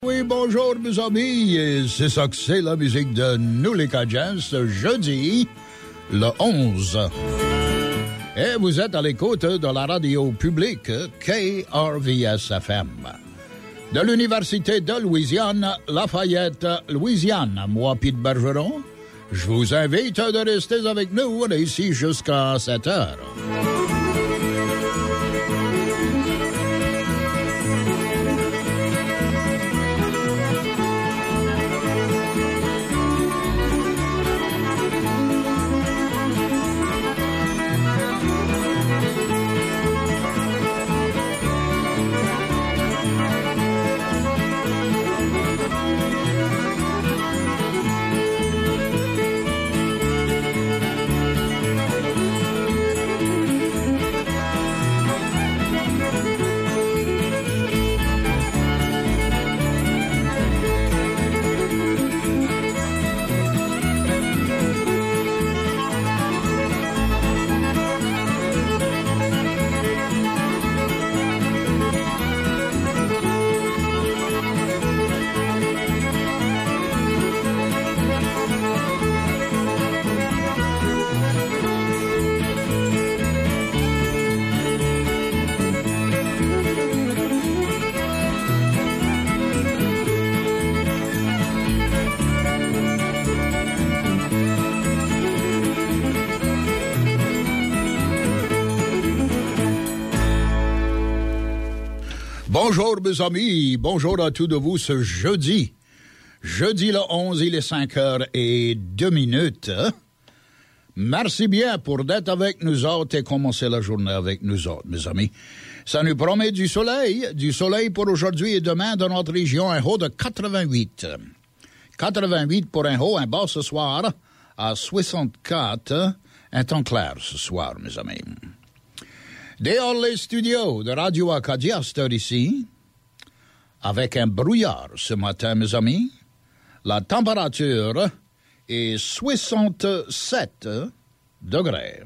Oui, bonjour mes amis, et c'est ça que c'est la musique de Nous les Cajuns, ce jeudi, le 11. Et vous êtes à l'écoute de la radio publique KRVS-FM. De l'Université de Louisiane, Lafayette, Louisiane, moi, Pete Bergeron, je vous invite de rester avec nous, on est ici jusqu'à 7 heures. Bonjour mes amis, bonjour à tous de vous ce jeudi. Jeudi le 11, il est 5h02. Merci bien pour d'être avec nous autres et commencer la journée avec nous autres, mes amis. Ça nous promet du soleil pour aujourd'hui et demain dans notre région, un haut de 88. 88 pour un haut, un bas ce soir à 64, un temps clair ce soir, mes amis. Dehors les studios de Radio Acadia, c'est ici, avec un brouillard ce matin, mes amis. La température est 67 degrés.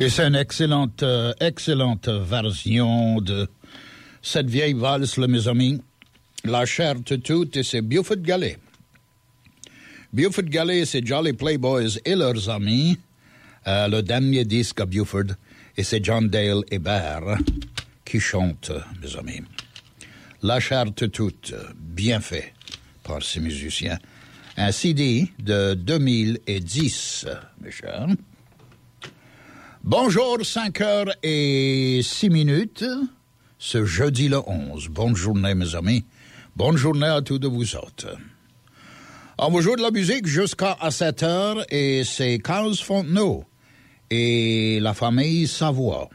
Et c'est une excellente version de cette vieille valse, là, mes amis. La chair de tout, et c'est Buford Galley. Buford Galley, c'est Jolly Playboys et leurs amis. Le dernier disque à Buford, et c'est John Dale Hébert qui chante, mes amis. La chair de tout, bien fait par ces musiciens. Un CD de 2010, mes chers. Bonjour, 5h06, ce jeudi le 11. Bonne journée, mes amis. Bonne journée à tous de vous autres. On va jouer de la musique jusqu'à 7h et c'est Carl Fontenot et la famille Savoie.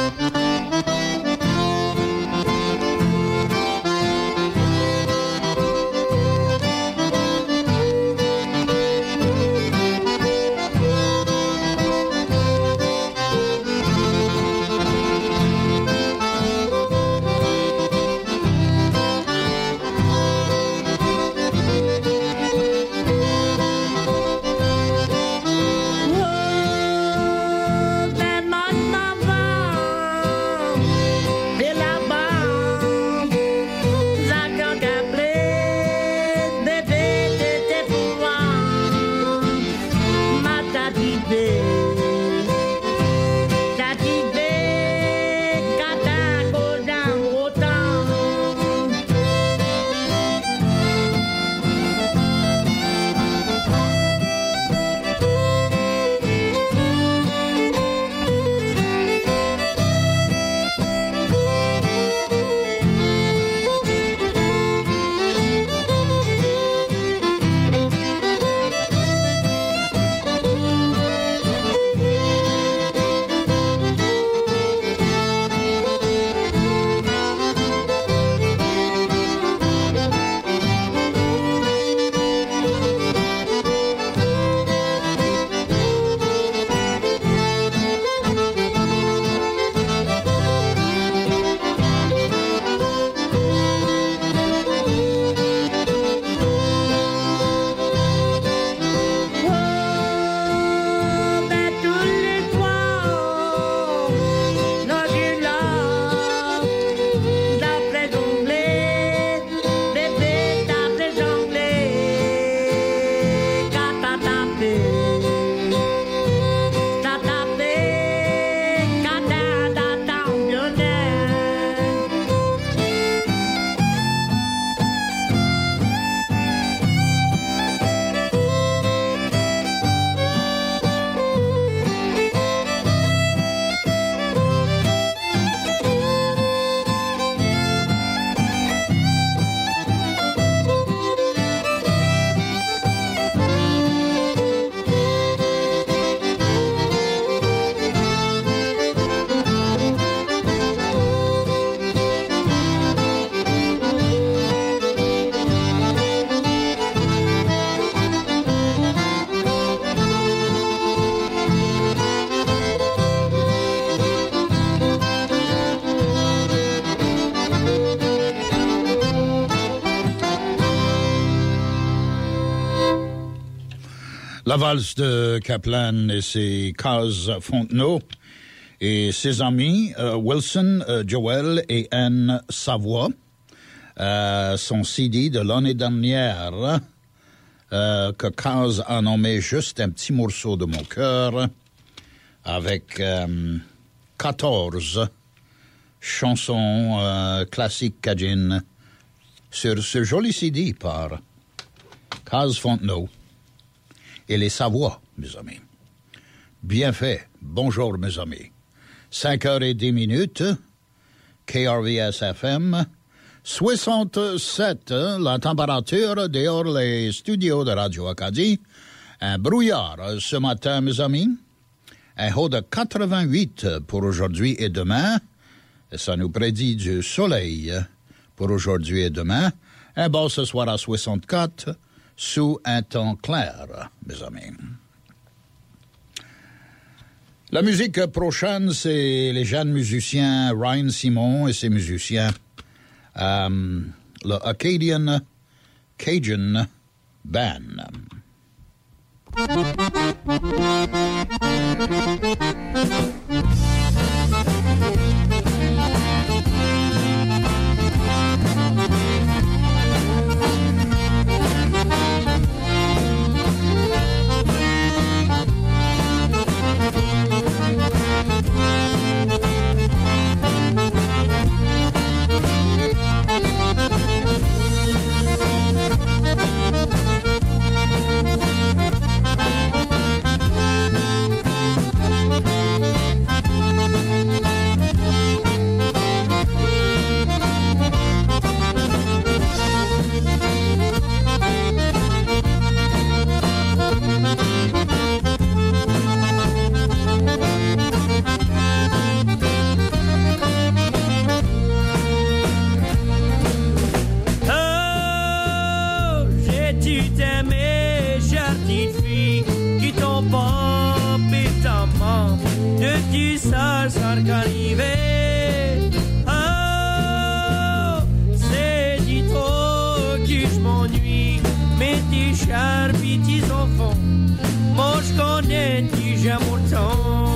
La valse de Kaplan et ses Carl Fontenot et ses amis Wilson, Joel et Anne Savoie. Son CD de l'année dernière que Carl a nommé juste un petit morceau de mon cœur avec 14 chansons classiques cajun sur ce joli CD par Carl Fontenot et les Savoie, mes amis. Bien fait. Bonjour, mes amis. 5h10, KRVS-FM, 67, la température dehors les studios de Radio Acadie. Un brouillard ce matin, mes amis. Un haut de 88 pour aujourd'hui et demain. Et ça nous prédit du soleil pour aujourd'hui et demain. Un bas ce soir à 64, sous un temps clair, mes amis. La musique prochaine, c'est les jeunes musiciens Ryan Simon et ses musiciens, le Acadian Cajun Band. papa et ta maman, de tu ça qu'arriver. Oh, c'est du trop que je m'ennuie, mais tes chers petits enfants, moi je connais tu j'aime autant.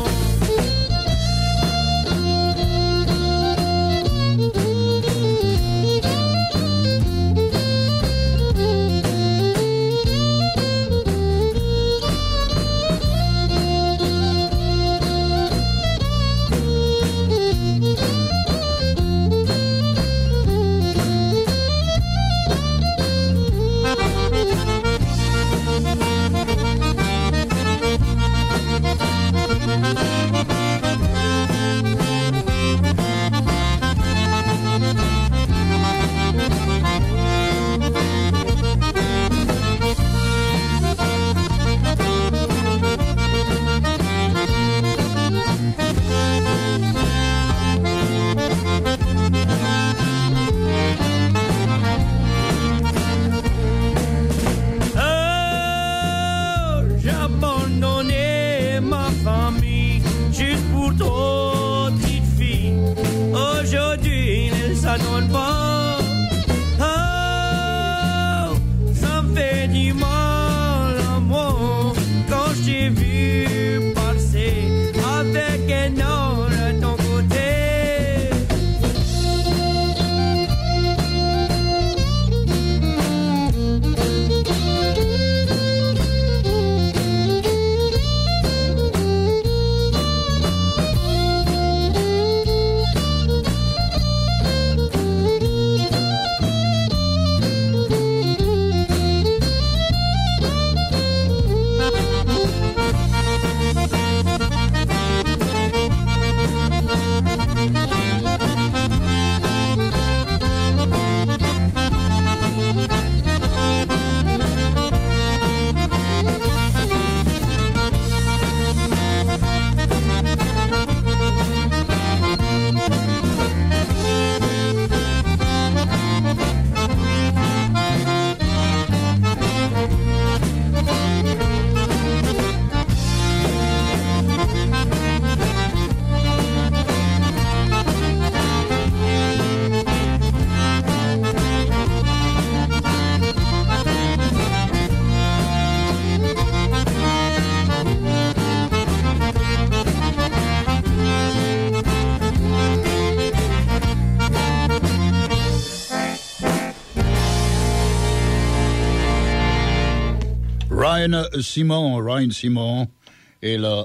Ryan Simon et le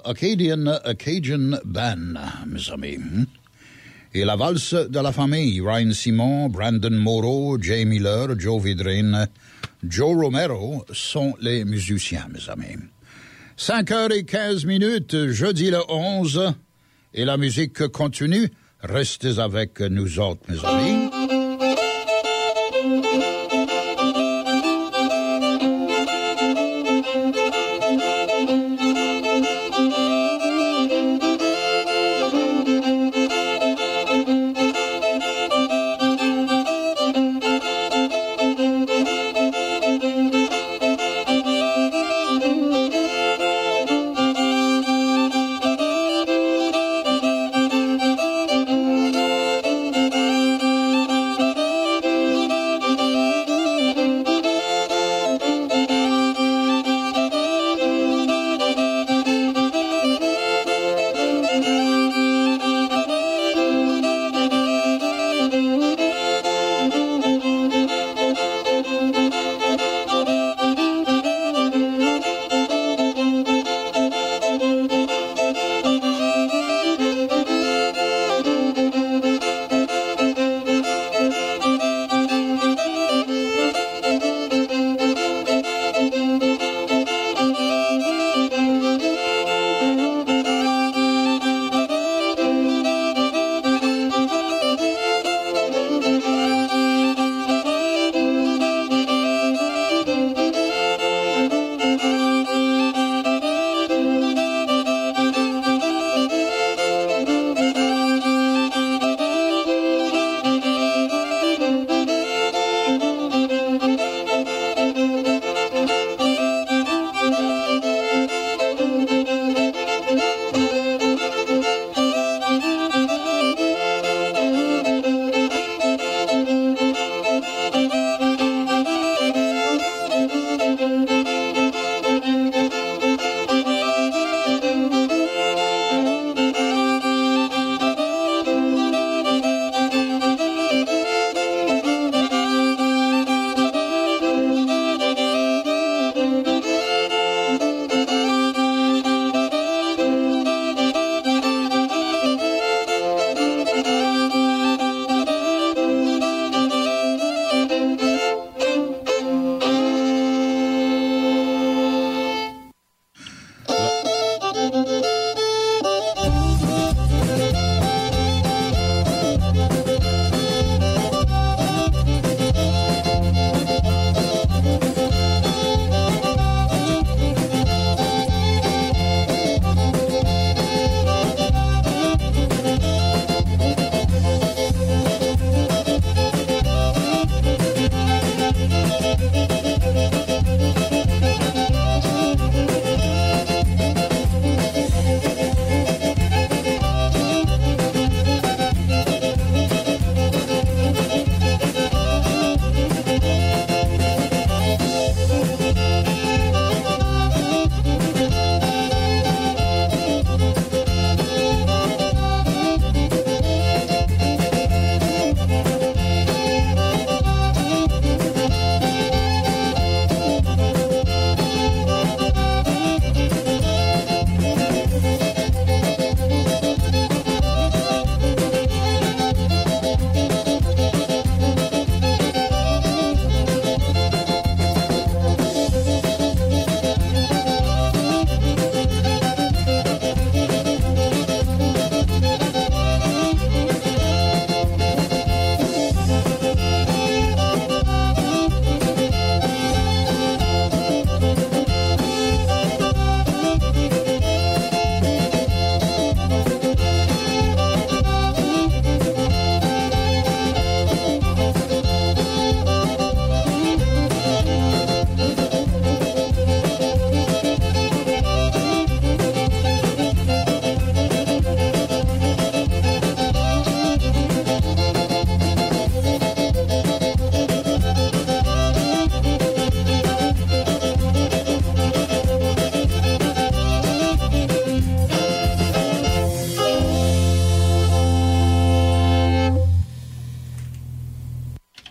Cajun Band, mes amis. Et la valse de la famille, Ryan Simon, Brandon Morrow, Jay Miller, Joe Vidrin, Joe Romero sont les musiciens, mes amis. 5h15, jeudi le 11, et la musique continue. Restez avec nous autres, mes amis.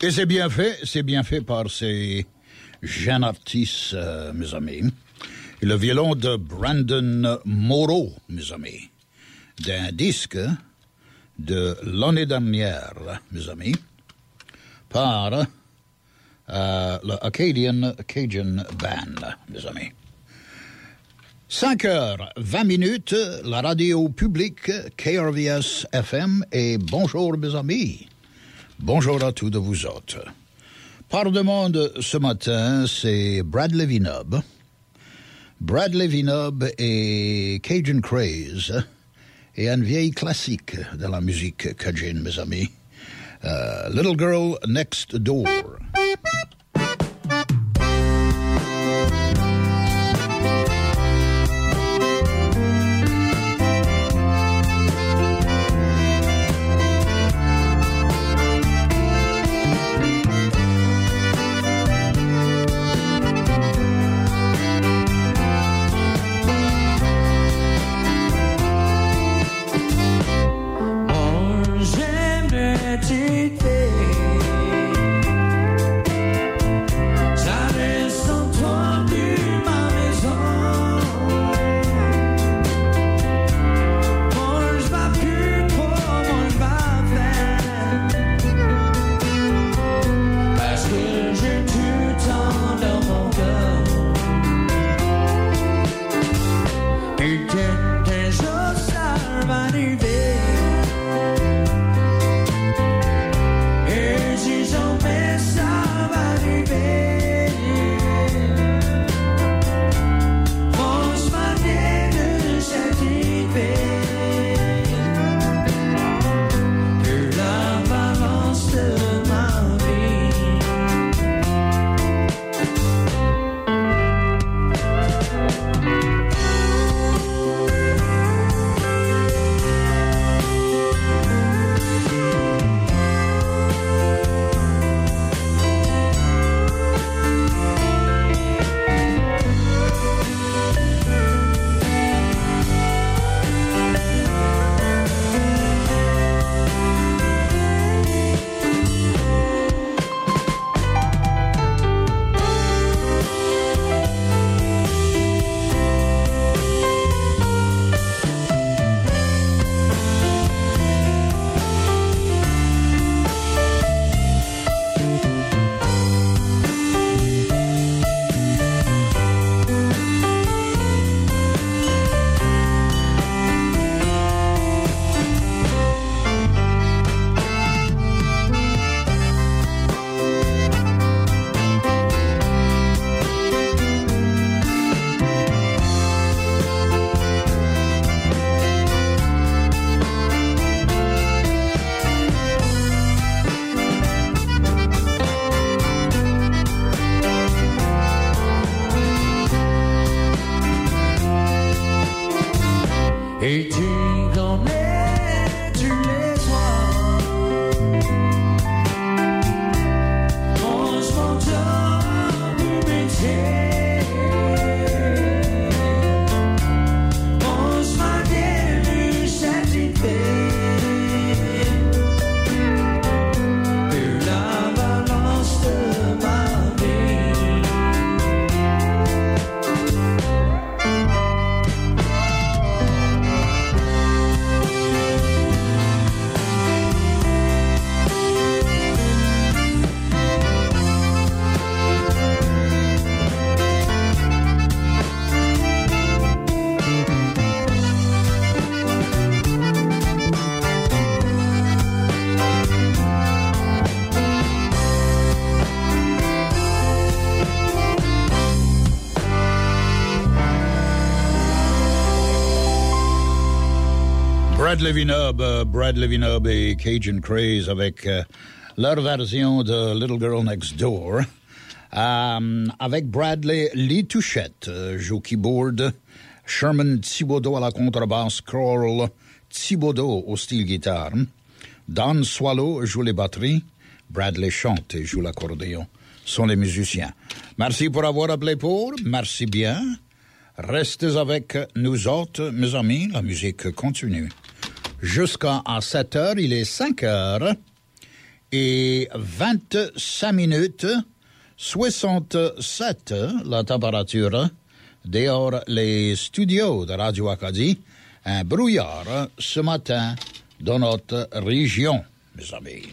Et c'est bien fait par ces jeunes artistes, mes amis. Et le violon de Brandon Moreau, mes amis, d'un disque de l'année dernière, mes amis, par le Cajun Band, mes amis. 5h20, la radio publique KRVS FM, et bonjour mes amis. Bonjour à tous de vous autres. Par demande ce matin, c'est Bradley Vinub. Bradley Vinub et Cajun Craze, et un vieil classique de la musique cajun, mes amis. Little Girl Next Door. Bradley Vinub et Cajun Craze avec leur version de Little Girl Next Door. Avec Bradley, Lee Touchette joue keyboard, Sherman Thibodeau à la contrebasse, Carl Thibodeau au style guitare, Don Swallow joue les batteries, Bradley chante et joue l'accordéon. Sont les musiciens. Merci pour avoir appelé pour, merci bien. Restez avec nous autres, mes amis, la musique continue. Jusqu'à 7h, il est 5h. et 25 minutes, 67 la température, dehors les studios de Radio Acadie, un brouillard ce matin dans notre région, mes amis.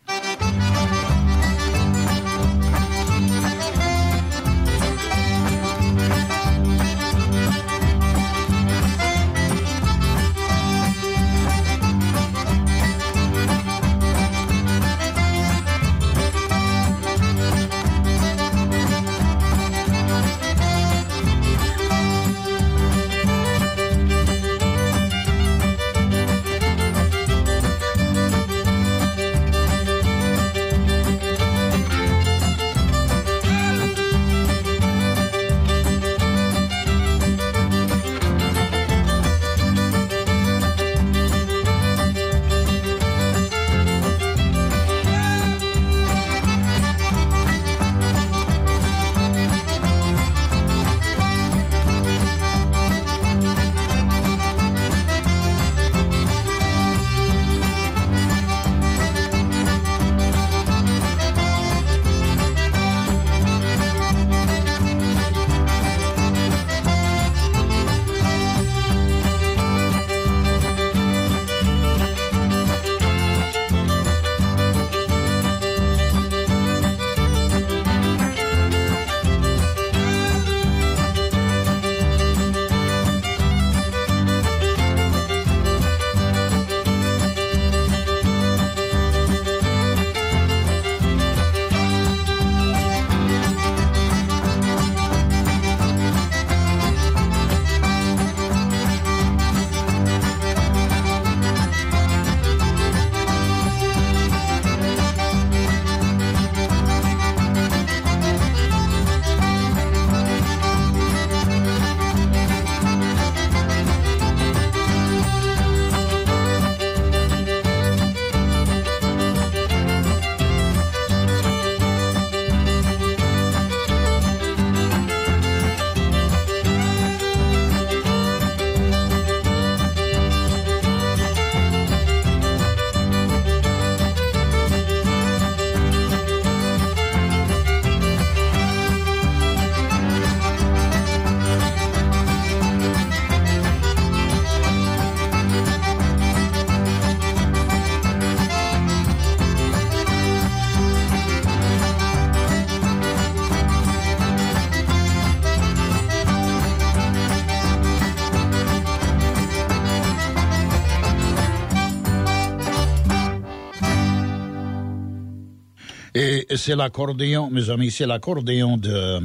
Et c'est l'accordéon, mes amis, c'est l'accordéon de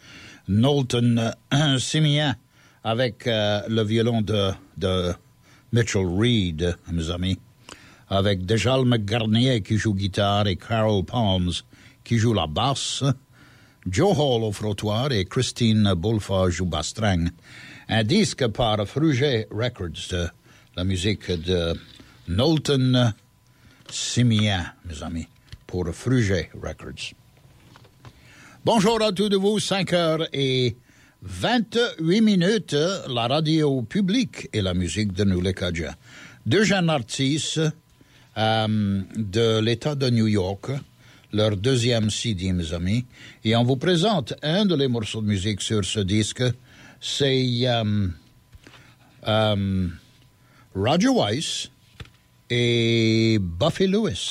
Knowlton Simien avec le violon de Mitchell Reed, mes amis, avec Dejal McGarnier qui joue guitare et Carol Palms qui joue la basse, Joe Hall au frottoir et Christine Bulfa joue basse-string. Un disque par Fruget Records, de la musique de Knowlton Simien, mes amis, pour Fruget Records. Bonjour à tous de vous, 5h28, la radio publique et la musique de nous les Cajuns. Deux jeunes artistes de l'État de New York, leur deuxième CD, mes amis, et on vous présente un de les morceaux de musique sur ce disque, c'est Roger Weiss et Buffy Lewis.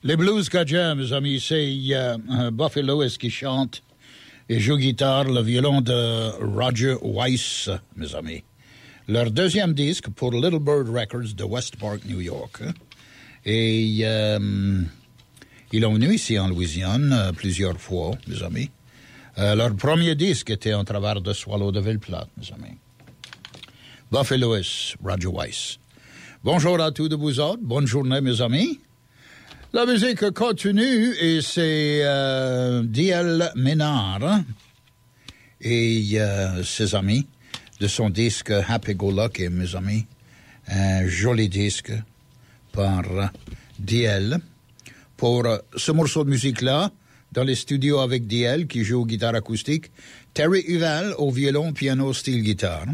Les Blues Cajuns, mes amis, c'est Buffy Lewis qui chante et joue guitare, le violon de Roger Weiss, mes amis. Leur deuxième disque pour Little Bird Records de West Park, New York. Et ils sont venus ici en Louisiane plusieurs fois, mes amis. Leur premier disque était en travers de Swallow de Ville-Plate, mes amis. Buffy Lewis, Roger Weiss. Bonjour à tous de vous autres. Bonne journée, mes amis. La musique continue et c'est D.L. Ménard et ses amis de son disque Happy Go Lucky, mes amis. Un joli disque par D.L. Pour ce morceau de musique-là, dans les studios avec D.L. qui joue guitare acoustique, Terry Huval au violon, piano, style guitare.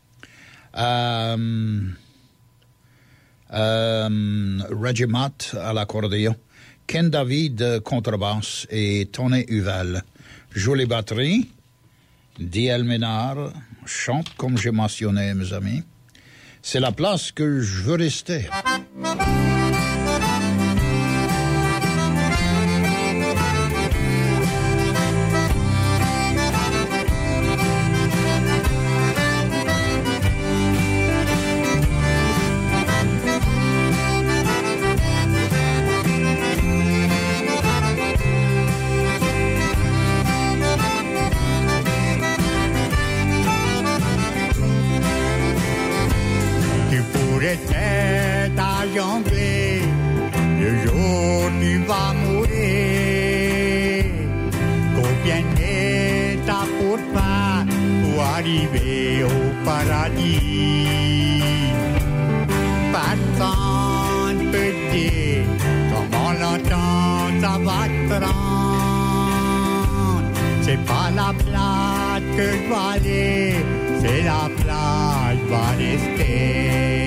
Reggie Matt à l'accordéon, Ken David contrebasse et Tony Huval joue les batteries. D.L. Ménard chante comme j'ai mentionné, mes amis. C'est la place que je veux rester. Anglais, le jour tu vas mourir. Combien d'étapes pour faire pour arriver au paradis? Personne peut dire comment longtemps ça va te rendre. C'est pas la plage que je vais aller, c'est la plage qui va rester.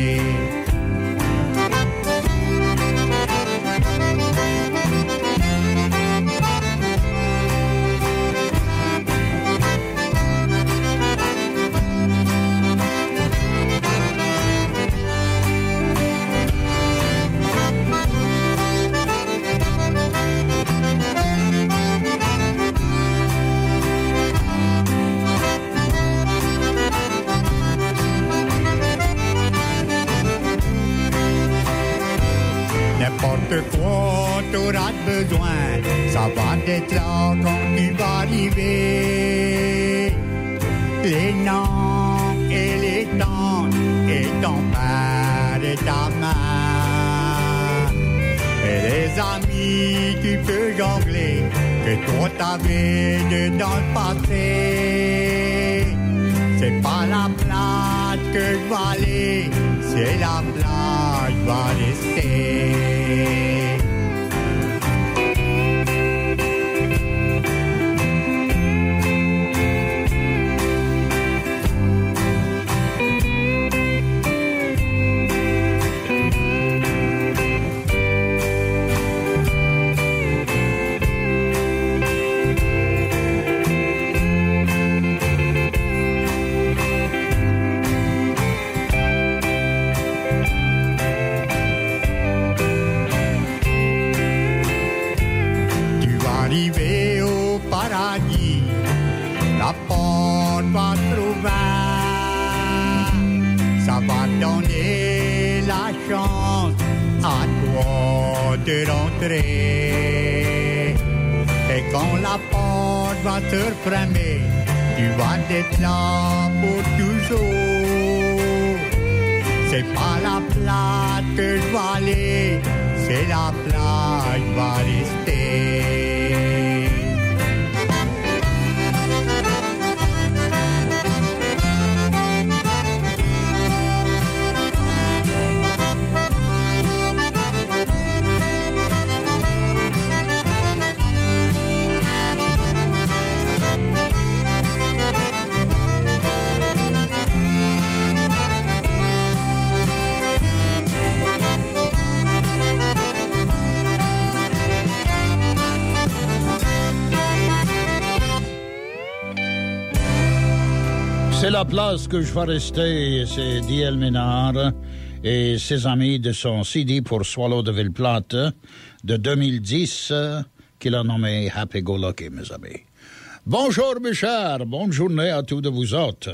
N'importe quoi t'auras besoin, ça va être là quand tu vas arriver. Les noms et les tantes et ton père et ta mère. Et les amis tu peux jongler, que toi t'avais dans le passé. C'est pas la plage que je vais aller, c'est la plage qui va rester. Donner la chance à toi de rentrer. Et quand la porte va te refermer, tu vas être là pour toujours. C'est pas la plage que je vais aller, c'est la plage qui va rester. C'est la place que je vais rester, c'est D.L. Ménard et ses amis de son CD pour Swallow de Ville-Plate de 2010 qu'il a nommé Happy Go Lucky, mes amis. Bonjour, mes chers. Bonne journée à tous de vous autres.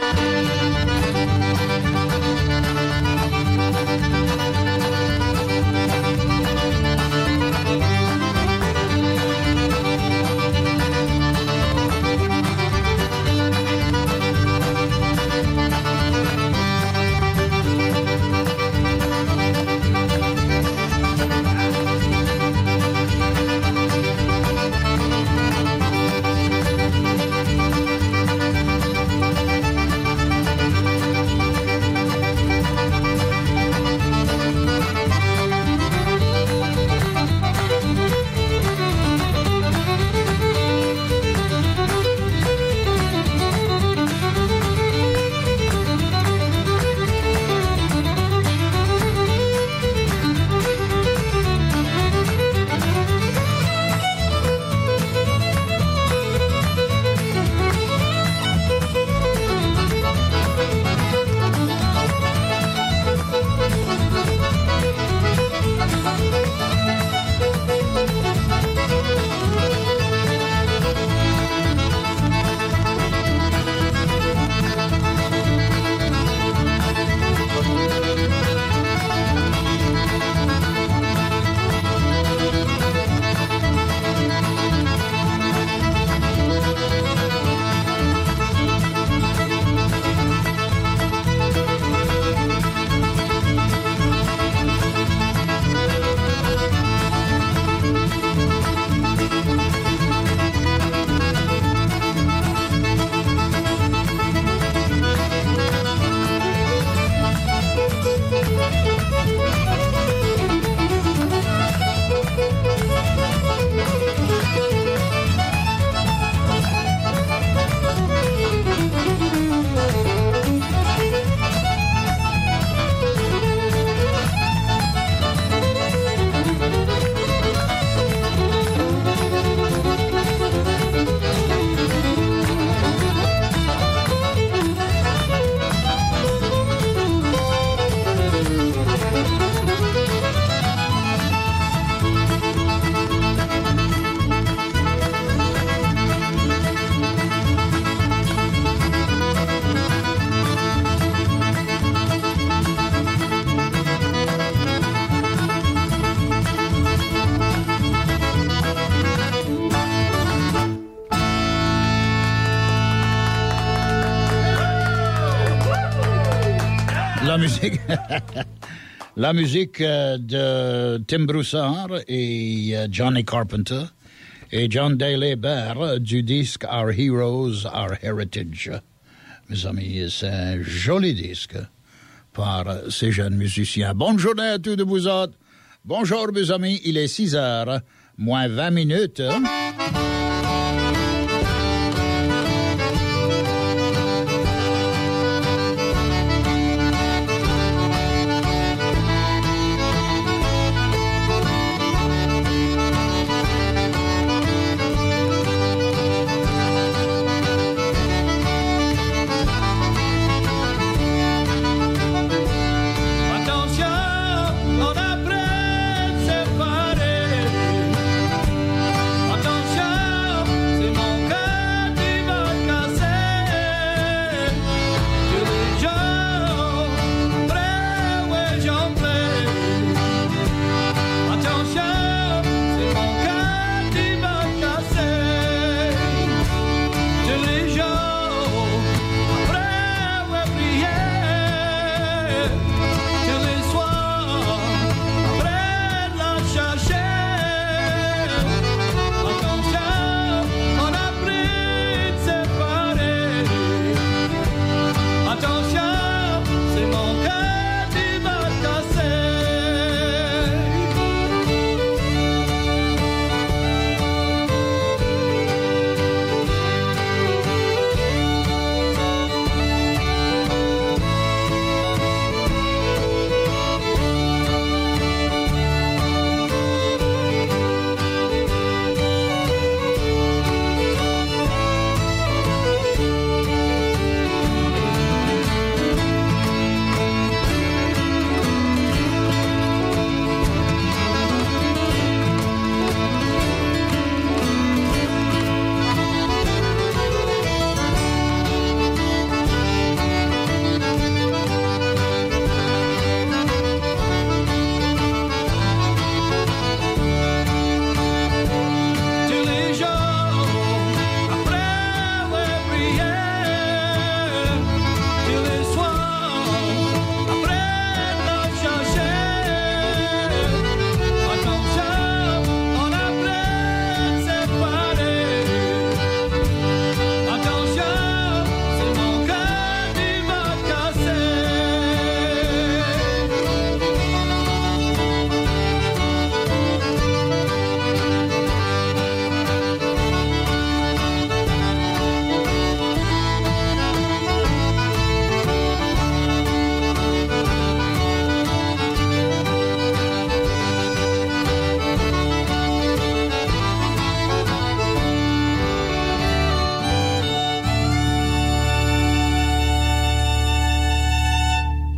La musique de Tim Broussard et Johnny Carpenter et John Daly Baird du disque Our Heroes, Our Heritage. Mes amis, c'est un joli disque par ces jeunes musiciens. Bonne journée à tous de vous autres. Bonjour mes amis, il est 6h, moins 20 minutes. Attention,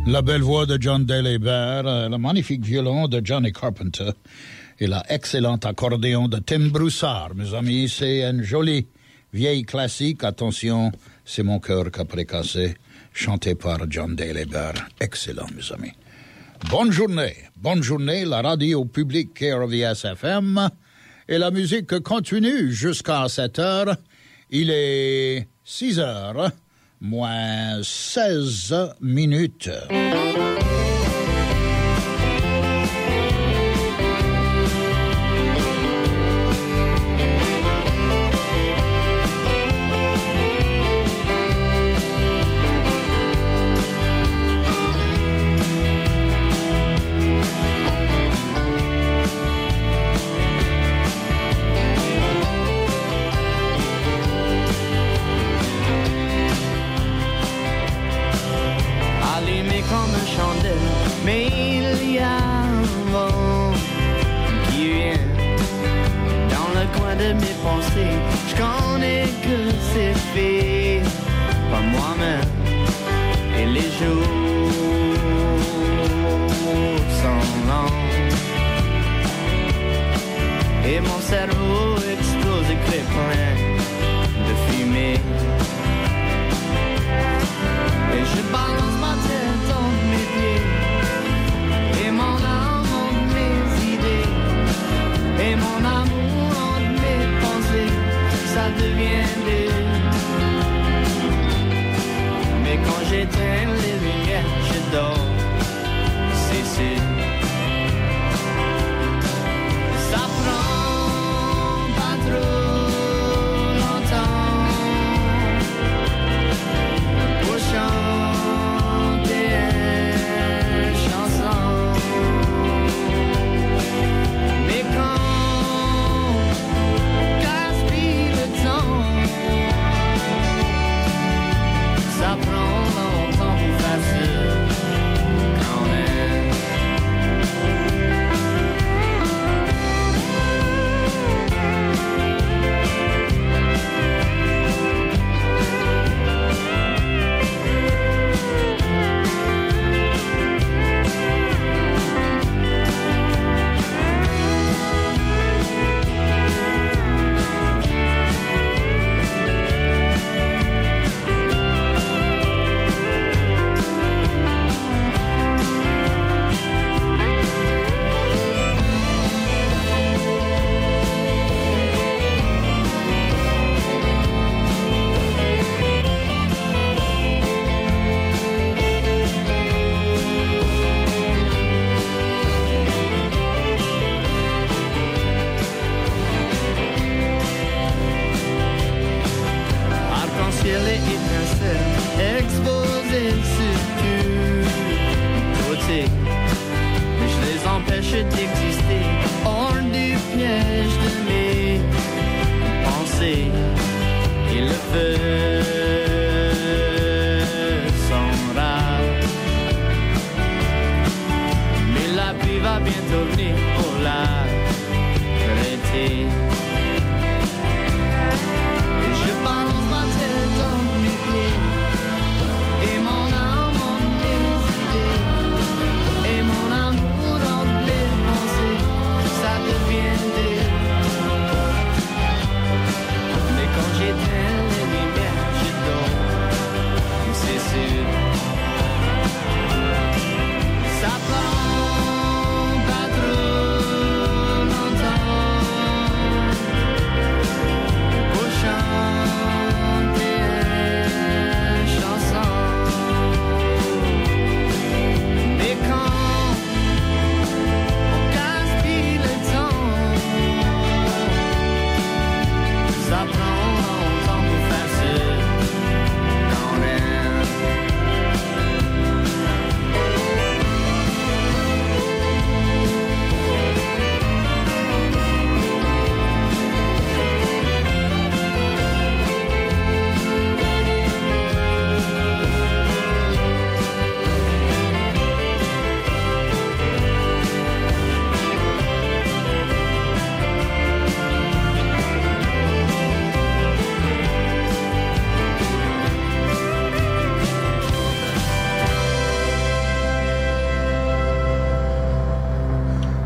La belle voix de John Delébert, le magnifique violon de Johnny Carpenter et la excellente accordéon de Tim Broussard. Mes amis, c'est une jolie vieille classique. Attention, c'est mon cœur qu'a précassé, chanté par John Delébert. Excellent, mes amis. Bonne journée, la radio publique KRVS FM. Et la musique continue jusqu'à 7 heures. Il est 6 heures. Moins 16 minutes. De mes pensées, je connais que c'est fait par moi-même. Et les jours sont longs et mon cerveau explose et crée plein de fumée. Et je balance ma tête entre mes pieds et mon âme entre mes idées et mon amour. Ça devient dur. Mais quand j'éteins les lumières, je dors, c'est sûr. Ça prend pas trop longtemps pour chanter une chanson. Mais quand ça prend longtemps pour faire ça quand même. D'exister hors du piège de mes pensées et le feu sont rares. Mais la pluie va bientôt venir pour l'arrêter. Et je balance ma tête dans mes pieds et mon âme en mes idées et mon amour. Ça devient dur. Mais quand j'éteins les lumières,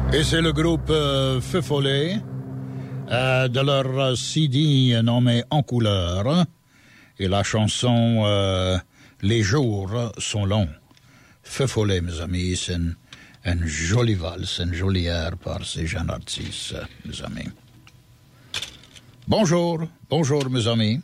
Et c'est le groupe Feu Follet de leur CD nommé En couleur. Et la chanson Les jours sont longs. Feu Follet, mes amis, c'est une jolie valse, une jolie air par ces jeunes artistes, mes amis. Bonjour, mes amis.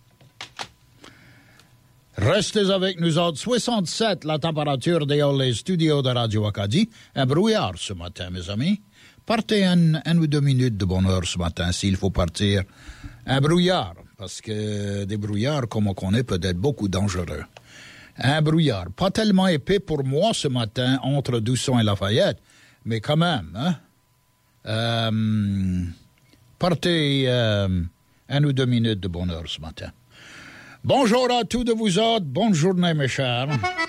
Restez avec nous autres. 67, la température dans les studios de Radio Acadie. Un brouillard ce matin, mes amis. Partez un ou 2 minutes de bonne heure ce matin, s'il faut partir. Un brouillard, parce que des brouillards, comme on connaît, peut être beaucoup dangereux. Un brouillard, pas tellement épais pour moi ce matin, entre Dousson et Lafayette, mais quand même, hein. Partez un ou 2 minutes de bonne heure ce matin. Bonjour à tous de vous autres, bonne journée mes chers.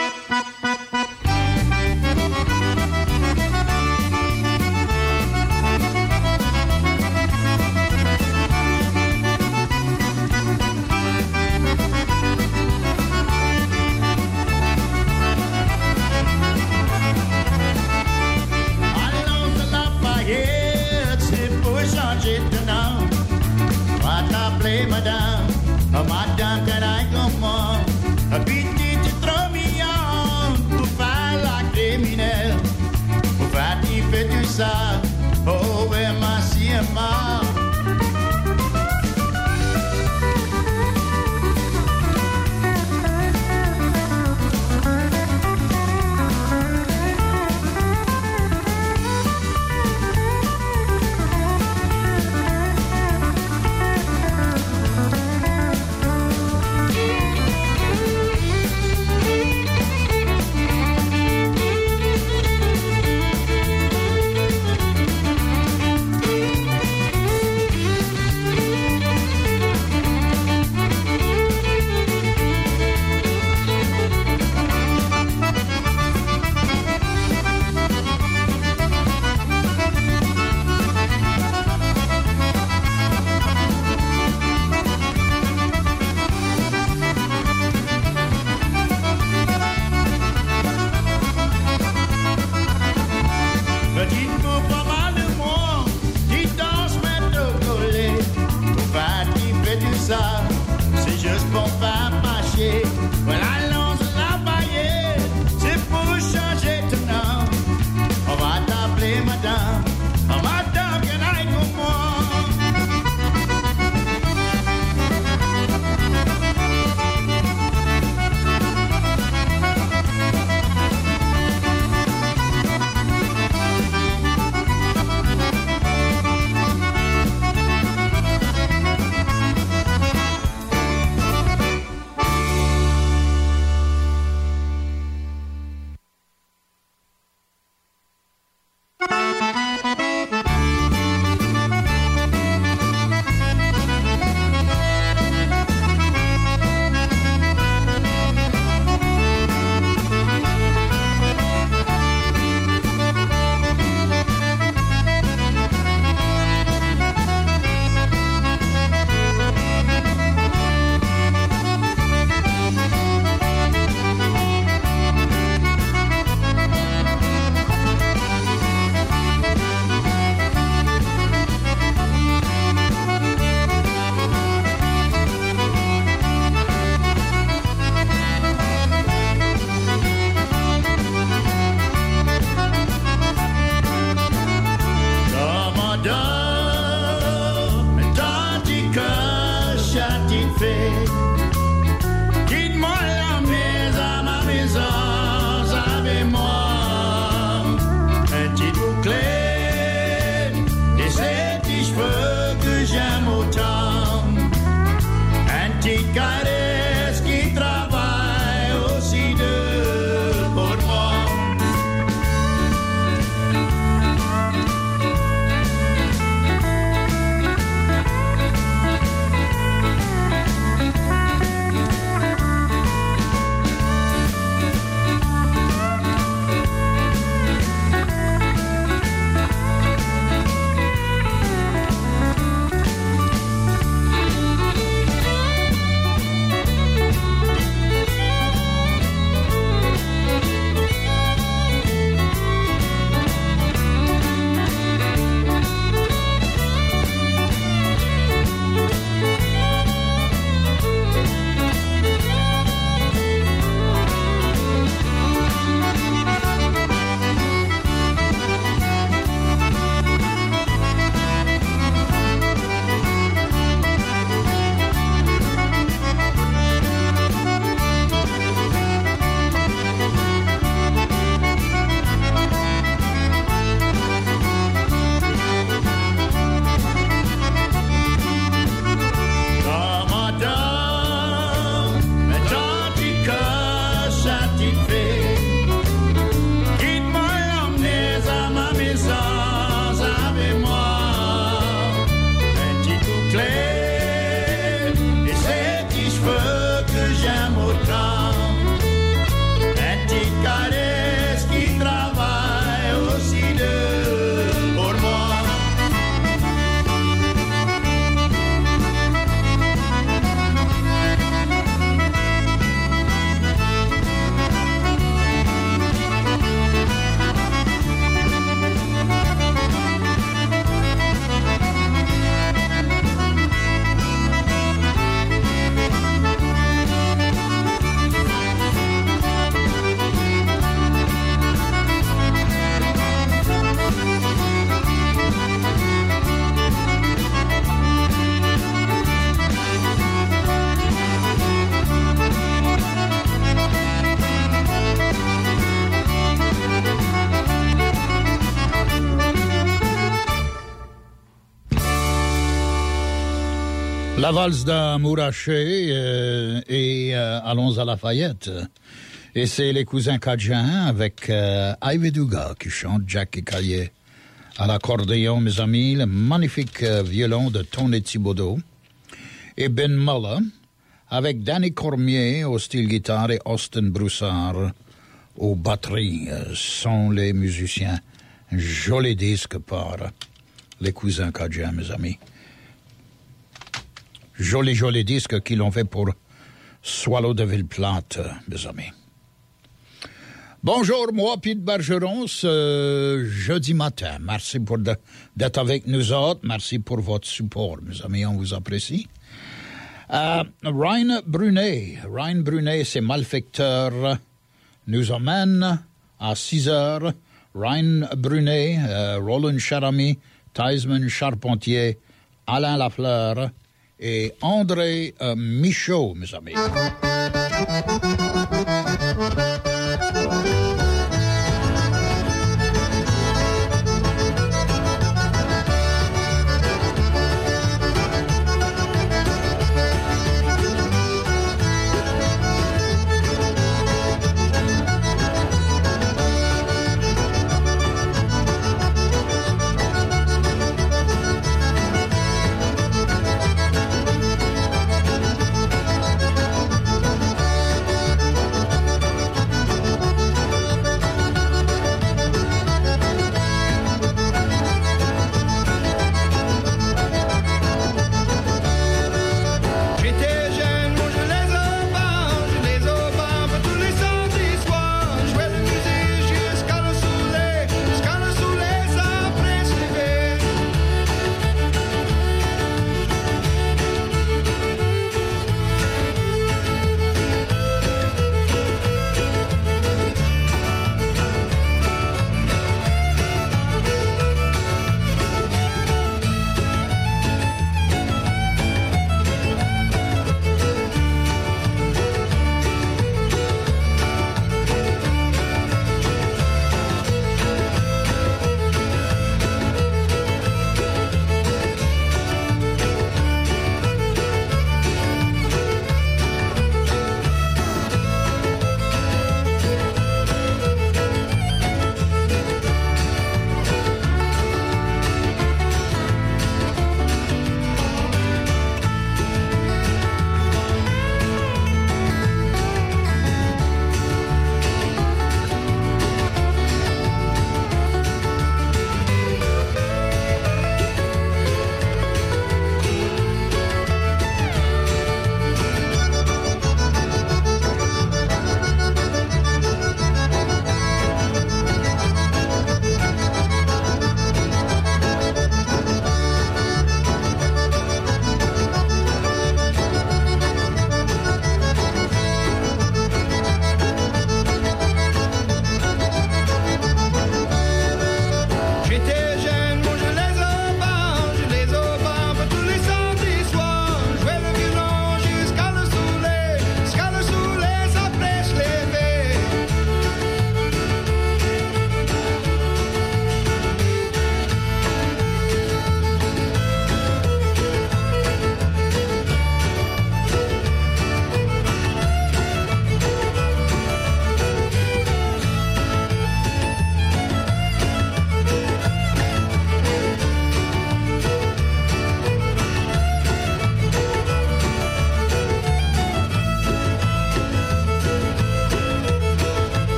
Allons de Lafayette, c'est pour changer de nom. On va t'appeler madame. Madame, can I come on? A petite trop mignon pour faire la criminelle. Pour faire qui fait tout ça? Oh, Emma, si Emma. La valse d'Amouraché et Allons à Lafayette. Et c'est les cousins Cajun avec Ivy Dugas qui chante Jackie Caillé. À l'accordéon, mes amis, le magnifique violon de Tony Thibodeau. Et Ben Muller avec Danny Cormier au style guitare et Austin Broussard aux batteries sont les musiciens. Joli disque par les cousins Cajun, mes amis. Joli disque qu'ils ont fait pour Swallow de Ville-Plate, mes amis. Bonjour, moi, Pete Bergeron, ce jeudi matin. Merci d'être avec nous autres. Merci pour votre support, mes amis, on vous apprécie. Ryan Brunet, ses malfecteurs, nous emmène à 6 heures. Ryan Brunet, Roland Charamy, Theismann Charpentier, Alain Lafleur et André Michaud, mes amis.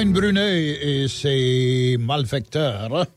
Brunet et ses malfecteurs.